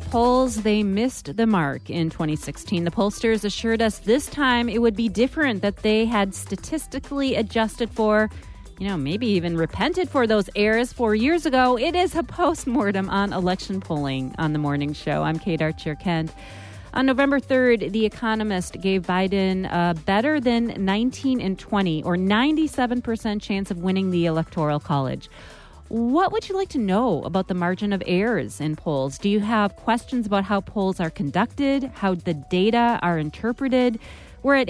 polls, they missed the mark in 2016. The pollsters assured us this time it would be different, that they had statistically adjusted for, maybe even repented for those errors 4 years ago. It is a postmortem on election polling on The Morning Show. I'm Kate Archer-Kent. On November 3rd, The Economist gave Biden a better than 19 and 20, or 97% chance of winning the Electoral College. What would you like to know about the margin of errors in polls? Do you have questions about how polls are conducted, how the data are interpreted? We're at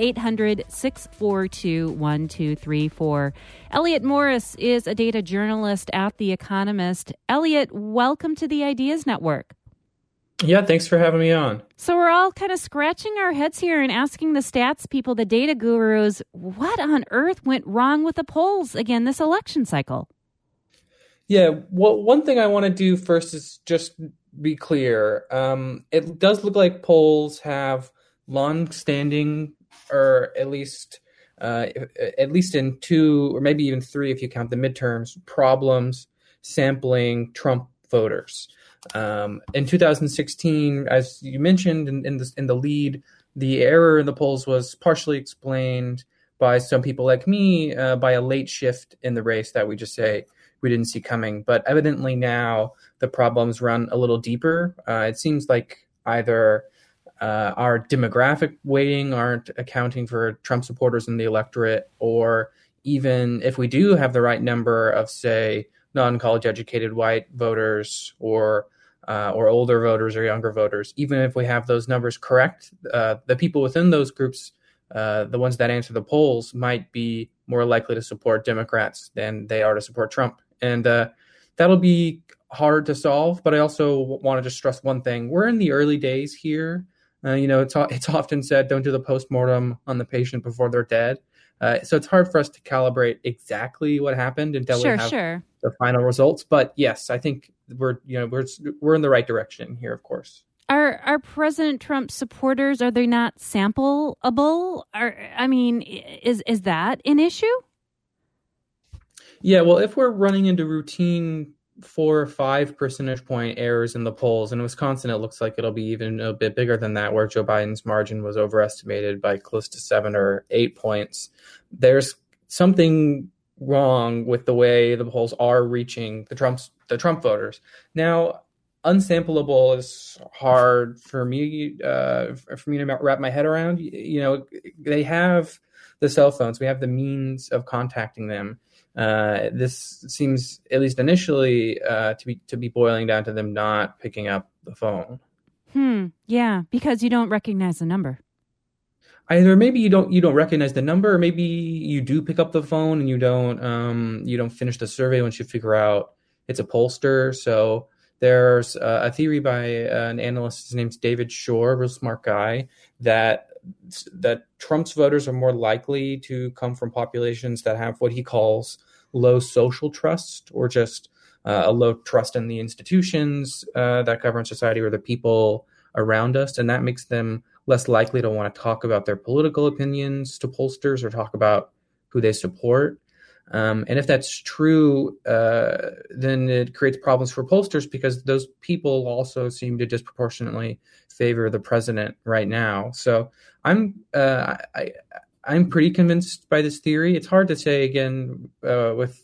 800-642-1234. Elliot Morris is a data journalist at The Economist. Elliot, welcome to the Ideas Network. Yeah, thanks for having me on. So we're all kind of scratching our heads here and asking the stats people, the data gurus, what on earth went wrong with the polls again this election cycle? Yeah, well, one thing I want to do first is just be clear. It does look like polls have long-standing, or at least in two, or maybe even three if you count the midterms, problems sampling Trump voters. In 2016, as you mentioned in the lead, the error in the polls was partially explained by some people like me by a late shift in the race that we didn't see coming. But evidently now the problems run a little deeper. It seems like either our demographic weighting aren't accounting for Trump supporters in the electorate, or even if we do have the right number of, say, non-college educated white voters or older voters or younger voters, even if we have those numbers correct, the people within those groups, the ones that answer the polls, might be more likely to support Democrats than they are to support Trump. And that'll be hard to solve. But I also want to just stress one thing. We're in the early days here. It's often said, don't do the postmortem on the patient before they're dead. So it's hard for us to calibrate exactly what happened until we have the final results. But yes, I think we're in the right direction here, of course. Are President Trump supporters, are they not sampleable? Is that an issue? Yeah, well, if we're running into routine 4 or 5 percentage point errors in the polls, in Wisconsin, it looks like it'll be even a bit bigger than that, where Joe Biden's margin was overestimated by close to 7 or 8 points. There's something wrong with the way the polls are reaching the Trump voters. Now, unsampleable is hard for me to wrap my head around. They have the cell phones. We have the means of contacting them. This seems, at least initially, to be boiling down to them not picking up the phone. Yeah, because you don't recognize the number. Either maybe you don't recognize the number, or maybe you do pick up the phone and you don't finish the survey once you figure out it's a pollster. So there's a theory by an analyst. His name's David Shore, a real smart guy, that Trump's voters are more likely to come from populations that have what he calls low social trust, or just a low trust in the institutions that govern society or the people around us. And that makes them less likely to want to talk about their political opinions to pollsters or talk about who they support. And if that's true, then it creates problems for pollsters, because those people also seem to disproportionately favor the president right now. So I'm pretty convinced by this theory. It's hard to say again with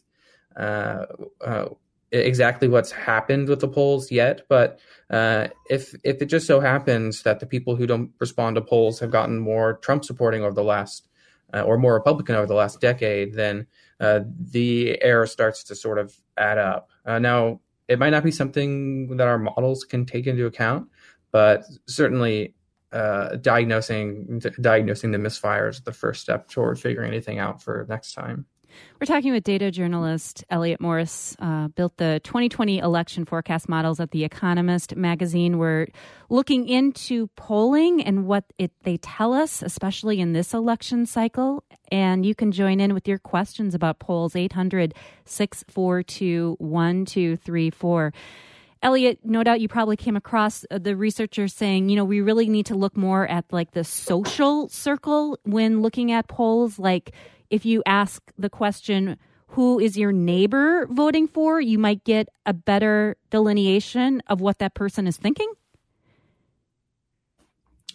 exactly what's happened with the polls yet, but if it just so happens that the people who don't respond to polls have gotten more Trump supporting over the last or more Republican over the last decade, then the error starts to sort of add up. Now, it might not be something that our models can take into account, but certainly diagnosing the misfires is the first step toward figuring anything out for next time. We're talking with data journalist Elliot Morris, built the 2020 election forecast models at The Economist magazine. We're looking into polling and what they tell us, especially in this election cycle. And you can join in with your questions about polls, 800-642-1234. Elliot, no doubt you probably came across the researchers saying, we really need to look more at like the social circle when looking at polls. Like if you ask the question, who is your neighbor voting for, you might get a better delineation of what that person is thinking.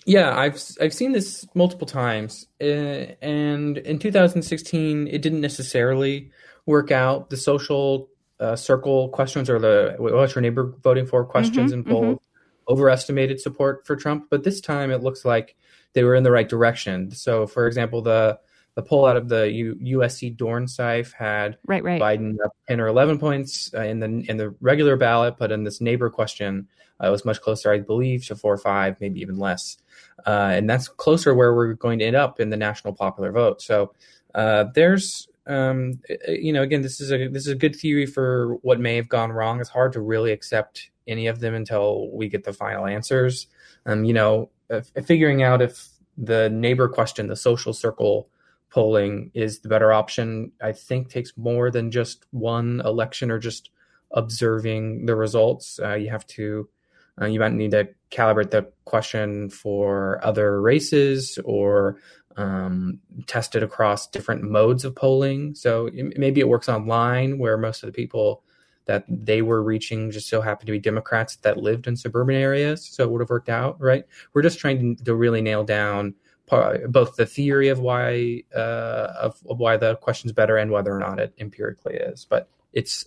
Yeah, I've seen this multiple times, and in 2016, it didn't necessarily work out. The social circle questions, or the what's your neighbor voting for questions in polls, overestimated support for Trump. But this time, it looks like they were in the right direction. So, for example, the poll out of the USC Dornsife had Biden up 10 or 11 points in the regular ballot, but in this neighbor question, it was much closer, I believe, to 4 or 5, maybe even less. And that's closer where we're going to end up in the national popular vote. So there's, again, this is a good theory for what may have gone wrong. It's hard to really accept any of them until we get the final answers. Figuring out if the neighbor question, the social circle polling, is the better option, I think takes more than just one election or just observing the results. You might need to calibrate the question for other races or test it across different modes of polling. So maybe it works online where most of the people that they were reaching just so happened to be Democrats that lived in suburban areas. So it would have worked out, right? We're just trying to really nail down both the theory of why the question's better and whether or not it empirically is. But it's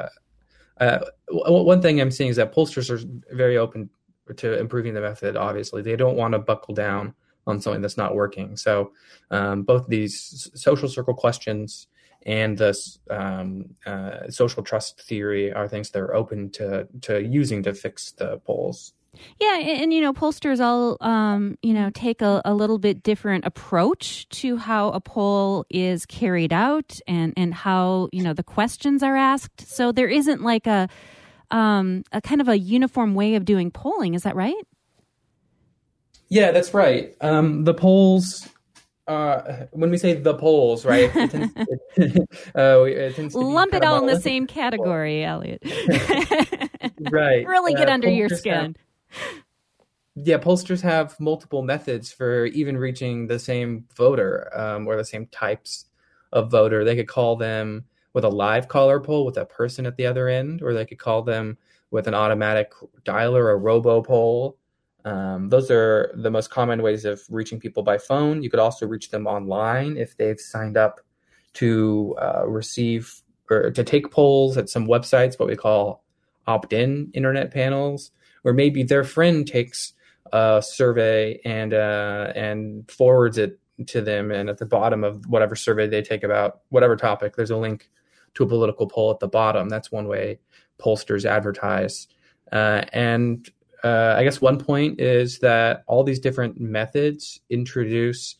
one thing I'm seeing is that pollsters are very open to improving the method. Obviously, they don't want to buckle down on something that's not working. So both these social circle questions and this social trust theory are things they're open to using to fix the polls. Yeah, and pollsters all take a little bit different approach to how a poll is carried out and how the questions are asked. So there isn't like a kind of a uniform way of doing polling. Is that right? Yeah, that's right. The polls. When we say the polls, right? It tends to lump it all in the same category, Elliot. Right. Really get under your skin. Pollsters have multiple methods for even reaching the same voter or the same types of voter. They could call them with a live caller poll with a person at the other end, or they could call them with an automatic dialer, a robo poll. Those are the most common ways of reaching people by phone. You could also reach them online if they've signed up to receive or to take polls at some websites, what we call opt-in internet panels, or maybe their friend takes a survey and forwards it to them. And at the bottom of whatever survey they take about whatever topic, there's a link to a political poll at the bottom. That's one way pollsters advertise. I guess one point is that all these different methods introduce,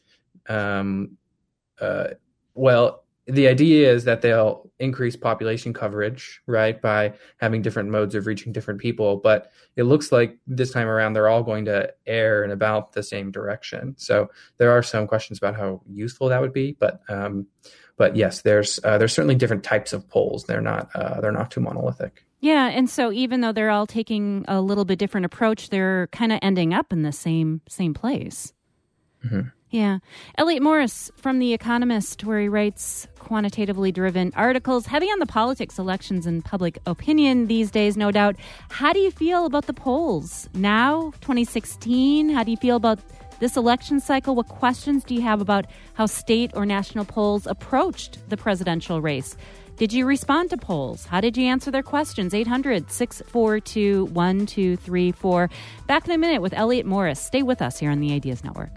the idea is that they'll increase population coverage, right, by having different modes of reaching different people. But it looks like this time around, they're all going to err in about the same direction. So there are some questions about how useful that would be. But yes, there's certainly different types of polls. They're not too monolithic. Yeah, and so even though they're all taking a little bit different approach, they're kind of ending up in the same place. Mm-hmm. Yeah. Elliot Morris from The Economist, where he writes quantitatively driven articles, heavy on the politics, elections, and public opinion these days, no doubt. How do you feel about the polls now, 2016? How do you feel about this election cycle? What questions do you have about how state or national polls approached the presidential race? Did you respond to polls? How did you answer their questions? 800-642-1234. Back in a minute with Elliot Morris. Stay with us here on the Ideas Network.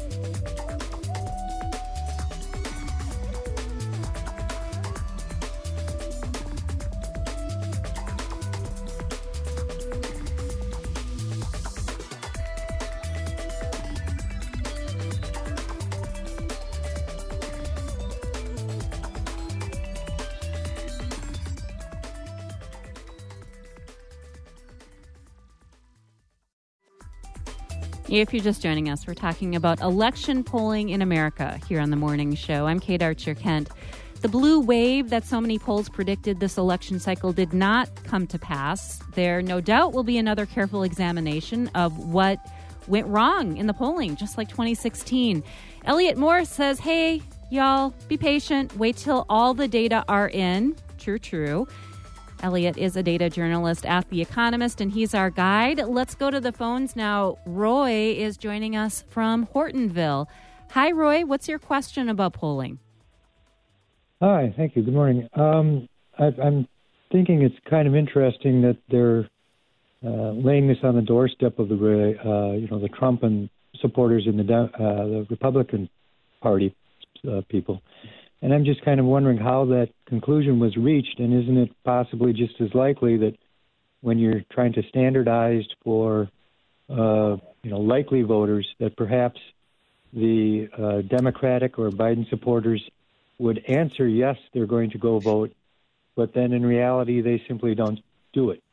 If you're just joining us, we're talking about election polling in America here on The Morning Show. I'm Kate Archer-Kent. The blue wave that so many polls predicted this election cycle did not come to pass. There no doubt will be another careful examination of what went wrong in the polling, just like 2016. Elliot Morris says, hey, y'all, be patient. Wait till all the data are in. True. Elliot is a data journalist at The Economist, and he's our guide. Let's go to the phones now. Roy is joining us from Hortonville. Hi, Roy. What's your question about polling? Hi, thank you. Good morning. I'm thinking it's kind of interesting that they're laying this on the doorstep of the Trump and supporters in the Republican Party people. And I'm just kind of wondering how that conclusion was reached, and isn't it possibly just as likely that when you're trying to standardize for, likely voters, that perhaps the Democratic or Biden supporters would answer yes, they're going to go vote, but then in reality they simply don't do it.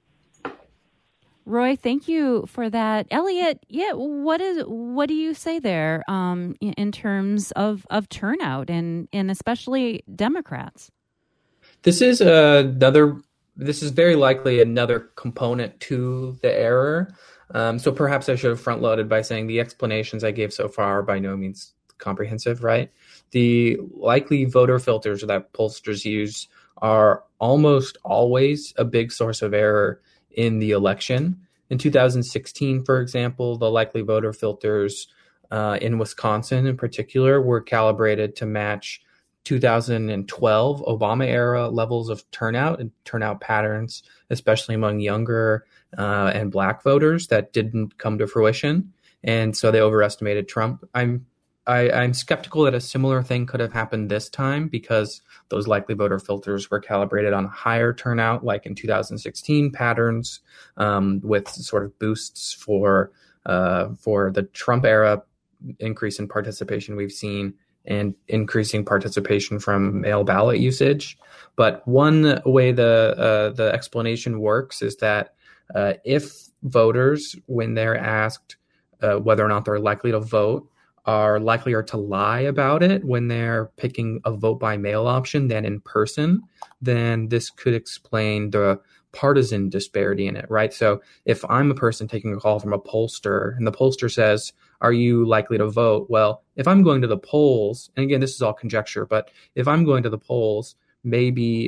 Roy, thank you for that. Elliot, what do you say there in terms of turnout and especially Democrats? This is very likely another component to the error. So perhaps I should have front loaded by saying the explanations I gave so far are by no means comprehensive, right? The likely voter filters that pollsters use are almost always a big source of error in the election. In 2016, for example, the likely voter filters in Wisconsin in particular were calibrated to match 2012 Obama-era levels of turnout and turnout patterns, especially among younger and Black voters that didn't come to fruition. And so they overestimated Trump. I'm skeptical that a similar thing could have happened this time because those likely voter filters were calibrated on higher turnout, like in 2016 patterns, with sort of boosts for the Trump era increase in participation we've seen and increasing participation from mail ballot usage. But one way the explanation works is that if voters, when they're asked whether or not they're likely to vote, are likelier to lie about it when they're picking a vote by mail option than in person, then this could explain the partisan disparity in it, right? So if I'm a person taking a call from a pollster and the pollster says, are you likely to vote? Well, if I'm going to the polls, and again, this is all conjecture, but if I'm going to the polls, maybe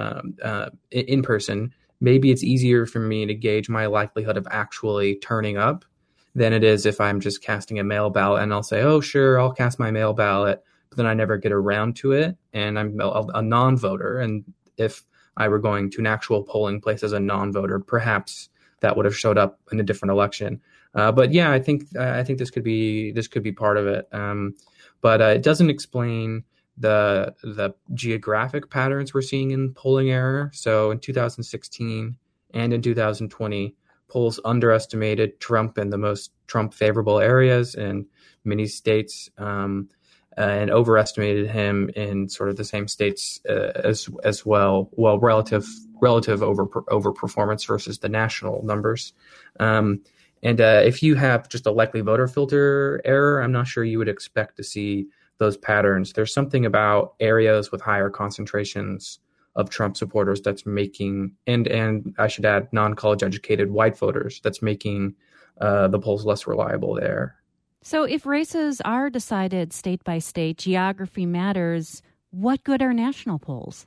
in person, maybe it's easier for me to gauge my likelihood of actually turning up than it is if I'm just casting a mail ballot and I'll say, oh, sure, I'll cast my mail ballot, but then I never get around to it and I'm a non-voter. And if I were going to an actual polling place as a non-voter, perhaps that would have showed up in a different election. But yeah, I think this could be part of it. But it doesn't explain the geographic patterns we're seeing in polling error. So in 2016 and in 2020, polls underestimated Trump in the most Trump favorable areas in many states, and overestimated him in sort of the same states as well. Well, relative overperformance versus the national numbers. And if you have just a likely voter filter error, I'm not sure you would expect to see those patterns. There's something about areas with higher concentrations of Trump supporters that's making, and I should add, non-college educated white voters, that's making the polls less reliable there. So if races are decided state by state, geography matters, what good are national polls?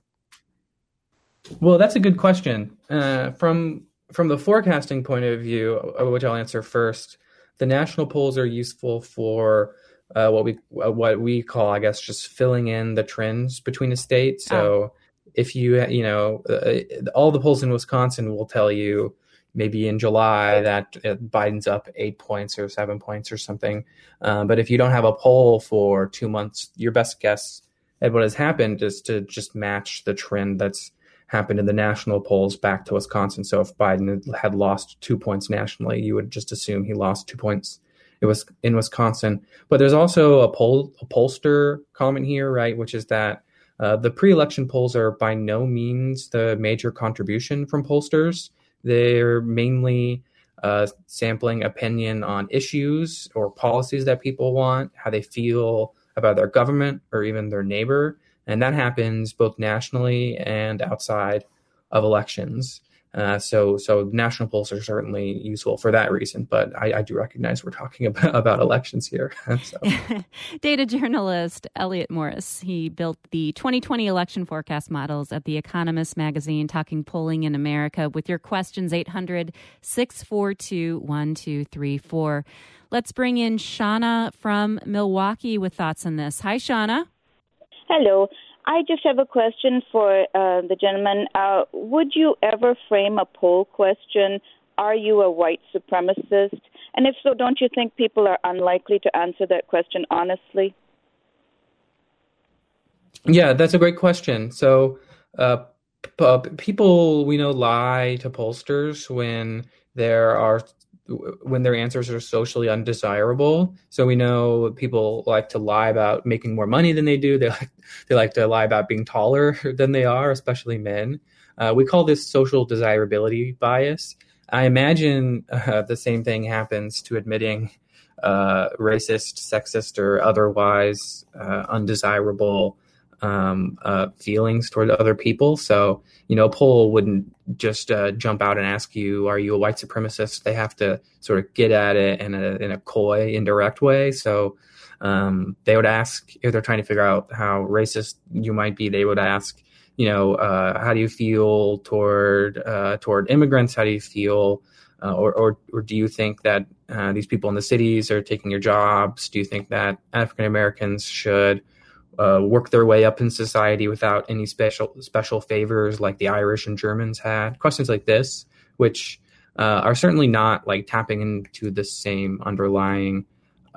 Well, that's a good question. From the forecasting point of view, which I'll answer first, the national polls are useful for what we call, I guess, just filling in the trends between the states. So if all the polls in Wisconsin will tell you maybe in July that Biden's up 8 points or 7 points or something. But if you don't have a poll for 2 months, your best guess at what has happened is to just match the trend that's happened in the national polls back to Wisconsin. So if Biden had lost 2 points nationally, you would just assume he lost 2 points. It was in Wisconsin. But there's also a pollster comment here, right, which is that the pre-election polls are by no means the major contribution from pollsters. They're mainly sampling opinion on issues or policies that people want, how they feel about their government or even their neighbor. And that happens both nationally and outside of elections. So national polls are certainly useful for that reason. But I do recognize we're talking about elections here. So. Data journalist Elliot Morris, he built the 2020 election forecast models at The Economist magazine, talking polling in America. With your questions, 800-642-1234. Let's bring in Shauna from Milwaukee with thoughts on this. Hi, Shauna. Hello. I just have a question for the gentleman. Would you ever frame a poll question, are you a white supremacist? And if so, don't you think people are unlikely to answer that question honestly? Yeah, that's a great question. So people we know lie to pollsters when their answers are socially undesirable. So we know people like to lie about making more money than they do. They like to lie about being taller than they are, especially men. We call this social desirability bias. I imagine the same thing happens to admitting racist, sexist, or otherwise undesirable feelings toward other people. So, a poll wouldn't just jump out and ask you, are you a white supremacist? They have to sort of get at it in a coy, indirect way. So they would ask, if they're trying to figure out how racist you might be, they would ask, how do you feel toward immigrants? How do you feel, or do you think that these people in the cities are taking your jobs? Do you think that African Americans should work their way up in society without any special favors like the Irish and Germans had? Questions like this, which are certainly not like tapping into the same underlying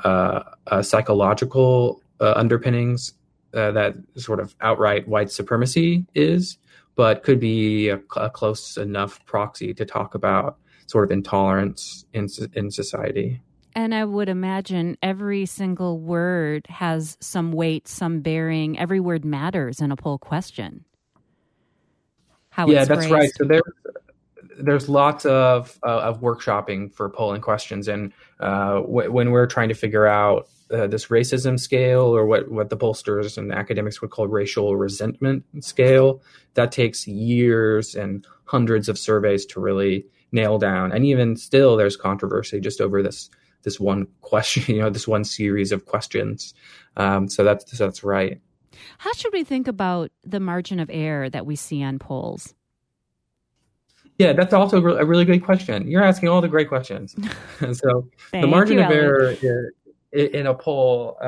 psychological underpinnings that sort of outright white supremacy is, but could be a close enough proxy to talk about sort of intolerance in society. And I would imagine every single word has some weight, some bearing. Every word matters in a poll question. That's right. So there's lots of workshopping for polling questions, and when we're trying to figure out this racism scale, or what the pollsters and academics would call racial resentment scale, that takes years and hundreds of surveys to really nail down. And even still, there's controversy just over this one question, this one series of questions. So that's right. How should we think about the margin of error that we see on polls? Yeah, that's also a really good question. You're asking all the great questions. So the margin of error in a poll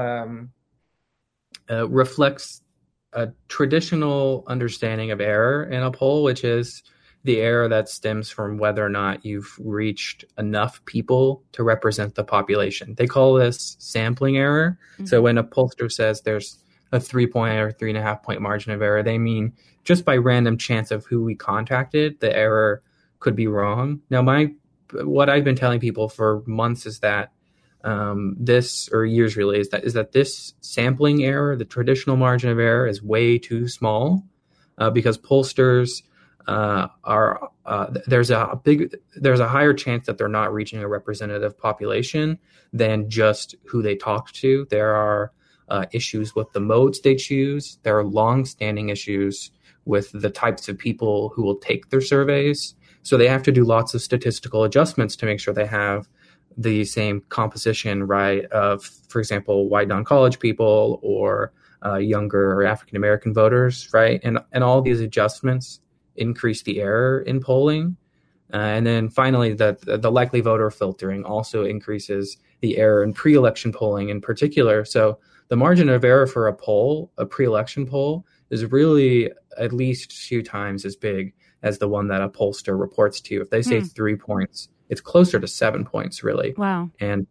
reflects a traditional understanding of error in a poll, which is the error that stems from whether or not you've reached enough people to represent the population. They call this sampling error. Mm-hmm. So when a pollster says there's a 3-point or 3.5-point margin of error, they mean just by random chance of who we contacted, the error could be wrong. Now, what I've been telling people for months is that years really, is that this sampling error, the traditional margin of error, is way too small because pollsters there's a higher chance that they're not reaching a representative population than just who they talked to. There are issues with the modes they choose. There are long-standing issues with the types of people who will take their surveys. So they have to do lots of statistical adjustments to make sure they have the same composition, right, of, for example, white non-college people or younger or African-American voters, right? And all these adjustments increase the error in polling. And then finally, the likely voter filtering also increases the error in pre-election polling in particular. So the margin of error for a pre-election poll, is really at least 2 times as big as the one that a pollster reports to you. If they say 3 points, it's closer to 7 points, really. Wow. And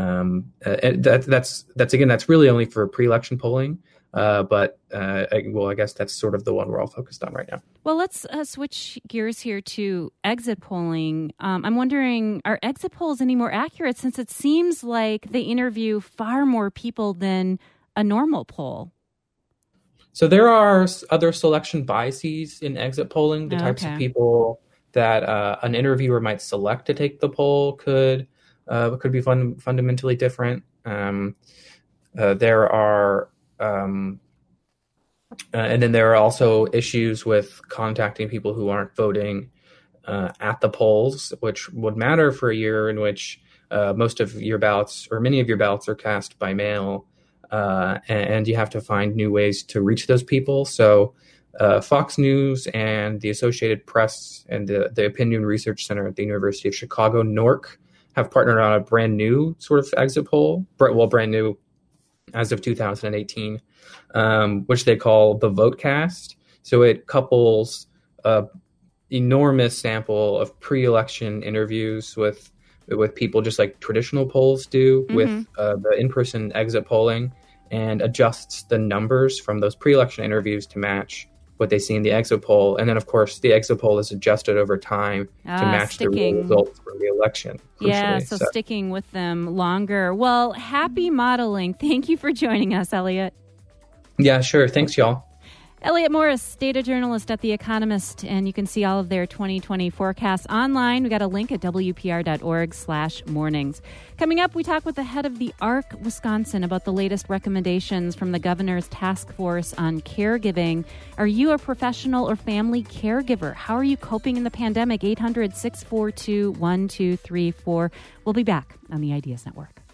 that's really only for pre-election polling. But I guess that's sort of the one we're all focused on right now. Well, let's switch gears here to exit polling. I'm wondering, are exit polls any more accurate, since it seems like they interview far more people than a normal poll? So there are other selection biases in exit polling. The types of people that an interviewer might select to take the poll could be fundamentally different. There are and then there are also issues with contacting people who aren't voting at the polls, which would matter for a year in which most of your ballots or many of your ballots are cast by mail, and you have to find new ways to reach those people. So Fox News and the Associated Press and the Opinion Research Center at the University of Chicago, NORC, have partnered on a brand new sort of exit poll, brand new as of 2018, which they call the VoteCast. So it couples enormous sample of pre-election interviews with people, just like traditional polls do, with the in-person exit polling, and adjusts the numbers from those pre-election interviews to match what they see in the exit poll. And then, of course, the exit poll is adjusted over time to match the real results from the election. Yeah, so sticking with them longer. Well, happy modeling. Thank you for joining us, Elliot. Yeah, sure. Thanks, y'all. Elliot Morris, data journalist at The Economist, and you can see all of their 2020 forecasts online. We got a link at WPR.org/mornings. Coming up, we talk with the head of the ARC Wisconsin about the latest recommendations from the governor's task force on caregiving. Are you a professional or family caregiver? How are you coping in the pandemic? 800-642-1234. We'll be back on the Ideas Network.